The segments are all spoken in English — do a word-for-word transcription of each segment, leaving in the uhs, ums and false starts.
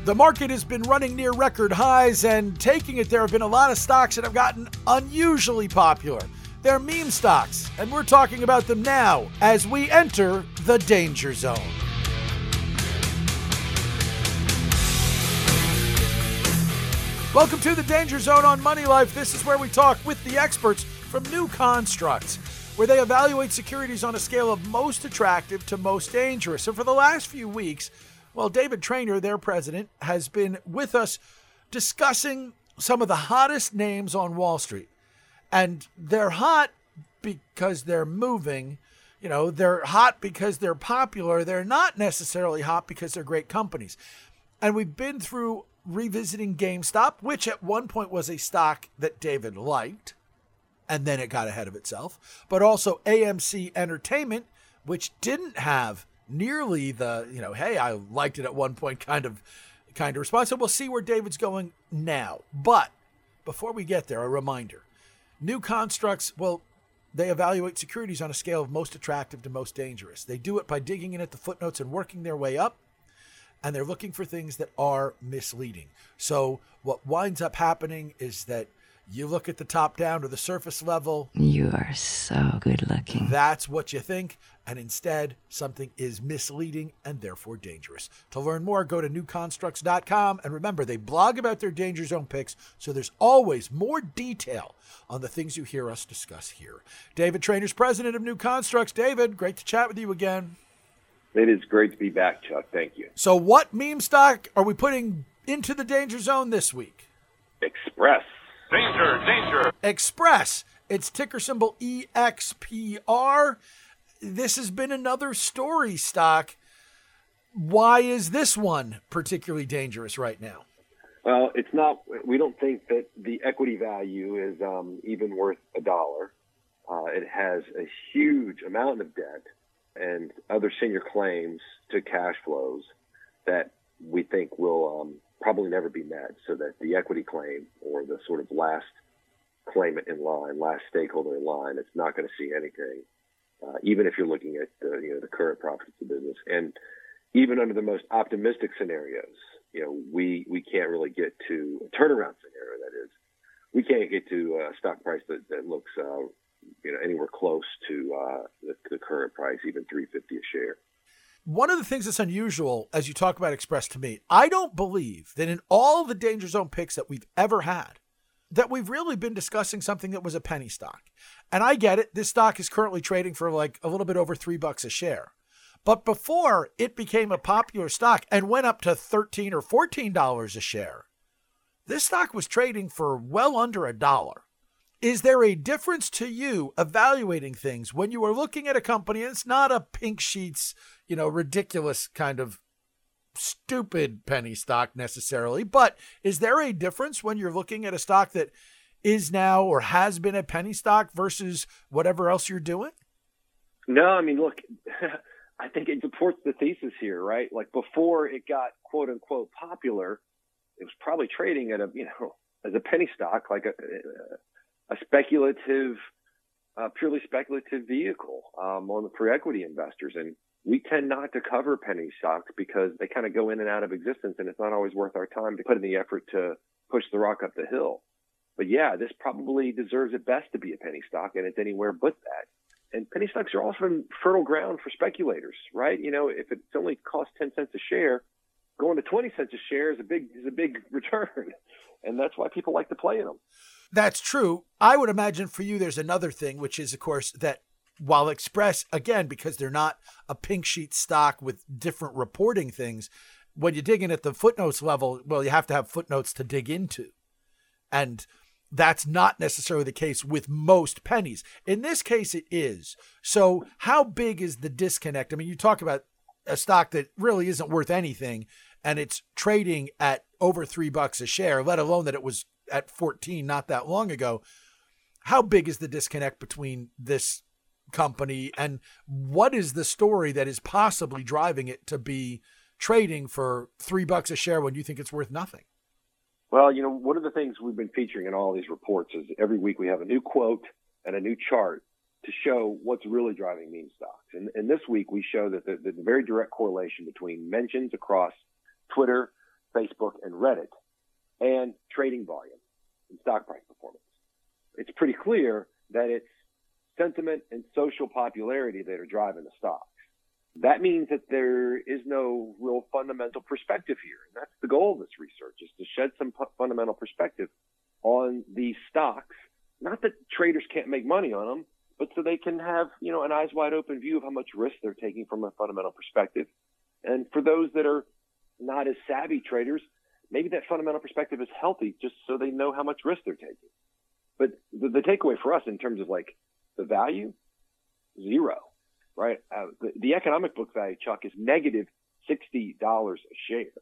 The market has been running near record highs, and taking it, there have been a lot of stocks that have gotten unusually popular. They're meme stocks, and we're talking about them now as we enter the danger zone. Welcome to the Danger Zone on Money Life. This is where we talk with the experts from New Constructs, where they evaluate securities on a scale of most attractive to most dangerous. And for the last few weeks, well, David Traynor, their president, has been with us discussing some of the hottest names on Wall Street. And they're hot because they're moving. You know, they're hot because they're popular. They're not necessarily hot because they're great companies. And we've been through revisiting GameStop, which at one point was a stock that David liked, and then it got ahead of itself. But also A M C Entertainment, which didn't have nearly the, you know, hey, I liked it at one point kind of kind of response. So we'll see where David's going now. But before we get there, a reminder. New Constructs, well, they evaluate securities on a scale of most attractive to most dangerous. They do it by digging in at the footnotes and working their way up, and they're looking for things that are misleading. So what winds up happening is that you look at the top down or the surface level. You are so good looking. That's what you think. And instead, something is misleading and therefore dangerous. To learn more, go to new constructs dot com. And remember, they blog about their Danger Zone picks, so there's always more detail on the things you hear us discuss here. David Traynor's president of New Constructs. David, great to chat with you again. It is great to be back, Chuck. Thank you. So what meme stock are we putting into the Danger Zone this week? Express. Danger, danger. Express. It's ticker symbol E X P R. This has been another story stock. Why is this one particularly dangerous right now? Well, it's not. We don't think that the equity value is um, even worth a dollar. Uh, it has a huge amount of debt and other senior claims to cash flows that we think will um, probably never be met, so that the equity claim or the sort of last claimant in line, last stakeholder in line, it's not going to see anything, uh, even if you're looking at the, you know, the current profits of the business. And even under the most optimistic scenarios, you know, we, we can't really get to a turnaround scenario. That is, we can't get to a stock price that, that looks, uh, you know, anywhere close to uh, the, the current price, even three fifty a share. One of the things that's unusual as you talk about Express to me, I don't believe that in all the Danger Zone picks that we've ever had, that we've really been discussing something that was a penny stock. And I get it. This stock is currently trading for like a little bit over three bucks a share. But before it became a popular stock and went up to thirteen or fourteen dollars a share, this stock was trading for well under a dollar. Is there a difference to you evaluating things when you are looking at a company, and it's not a pink sheets, you know, ridiculous kind of stupid penny stock necessarily, but is there a difference when you're looking at a stock that is now or has been a penny stock versus whatever else you're doing? No, I mean, look, I think it supports the thesis here, right? Like before it got quote unquote popular, it was probably trading at a, you know, as a penny stock, like a, a a speculative, uh, purely speculative vehicle um, on the, for equity investors. And we tend not to cover penny stocks because they kind of go in and out of existence, and it's not always worth our time to put in the effort to push the rock up the hill. But yeah, this probably deserves at best to be a penny stock, and it's anywhere but that. And penny stocks are often fertile ground for speculators, right? You know, if it only costs ten cents a share, going to twenty cents a share is a big is a big return, and that's why people like to play in them. That's true. I would imagine for you, there's another thing, which is, of course, that while Express, again, because they're not a pink sheet stock with different reporting things, when you dig in at the footnotes level, well, you have to have footnotes to dig into. And that's not necessarily the case with most pennies. In this case, it is. So how big is the disconnect? I mean, you talk about a stock that really isn't worth anything, and it's trading at over three bucks a share, let alone that it was at fourteen not that long ago. How big is the disconnect between this company and what is the story that is possibly driving it to be trading for three bucks a share when you think it's worth nothing? Well, you know, one of the things we've been featuring in all these reports is every week we have a new quote and a new chart to show what's really driving meme stocks. And, and this week we show that the, the very direct correlation between mentions across Twitter, Facebook, and Reddit, and trading volume and stock price performance. It's pretty clear that it's sentiment and social popularity that are driving the stocks. That means that there is no real fundamental perspective here. And that's the goal of this research, is to shed some p- fundamental perspective on these stocks. Not that traders can't make money on them, but so they can have, you know, an eyes wide open view of how much risk they're taking from a fundamental perspective. And for those that are not as savvy traders, maybe that fundamental perspective is healthy just so they know how much risk they're taking. But the, the takeaway for us in terms of like the value, zero, right? Uh, the, the economic book value, Chuck, is negative sixty dollars a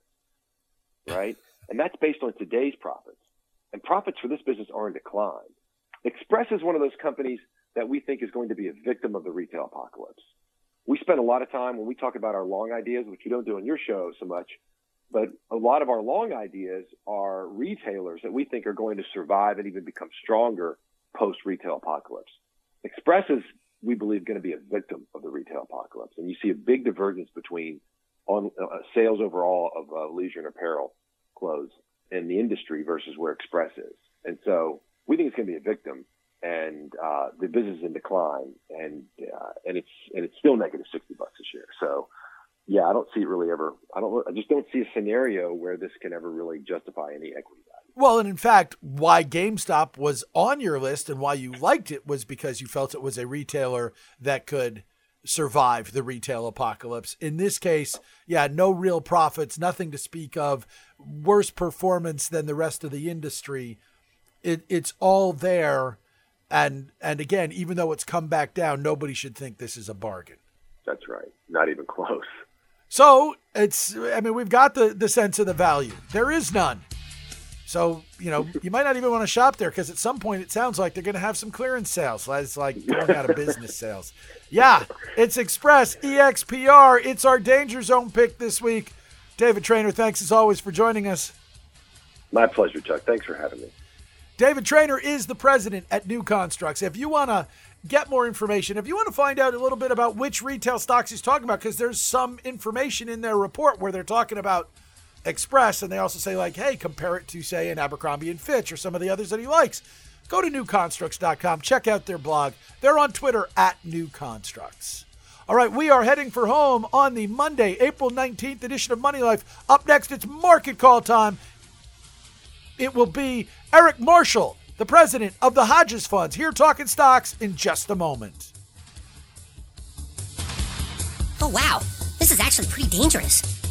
share, right? And that's based on today's profits. And profits for this business are in decline. Express is one of those companies that we think is going to be a victim of the retail apocalypse. We spend a lot of time when we talk about our long ideas, which we don't do on your show so much, but a lot of our long ideas are retailers that we think are going to survive and even become stronger post-retail apocalypse. Express is, we believe, going to be a victim of the retail apocalypse. And you see a big divergence between on uh, sales overall of uh, leisure and apparel clothes in the industry versus where Express is. And so we think it's going to be a victim. And uh, the business is in decline, and uh, and it's and it's still negative sixty bucks a share. So, yeah, I don't see it really ever. I don't. I just don't see a scenario where this can ever really justify any equity value. Well, and in fact, why GameStop was on your list and why you liked it was because you felt it was a retailer that could survive the retail apocalypse. In this case, yeah, no real profits, nothing to speak of, worse performance than the rest of the industry. It it's all there. And and again, even though it's come back down, nobody should think this is a bargain. That's right. Not even close. So it's, I mean, we've got the, the sense of the value. There is none. So, you know, you might not even want to shop there because at some point it sounds like they're going to have some clearance sales. It's like going out of business sales. Yeah, it's Express, E X P R. It's our Danger Zone pick this week. David Traynor, thanks as always for joining us. My pleasure, Chuck. Thanks for having me. David Traynor is the president at New Constructs. If you want to get more information, if you want to find out a little bit about which retail stocks he's talking about, because there's some information in their report where they're talking about Express, and they also say, like, hey, compare it to, say, an Abercrombie and Fitch or some of the others that he likes. Go to new constructs dot com. Check out their blog. They're on Twitter at New Constructs. All right, we are heading for home on the Monday, April nineteenth edition of Money Life. Up next, it's market call time. It will be Eric Marshall, the president of the Hodges Funds, here talking stocks in just a moment. Oh, wow. This is actually pretty dangerous.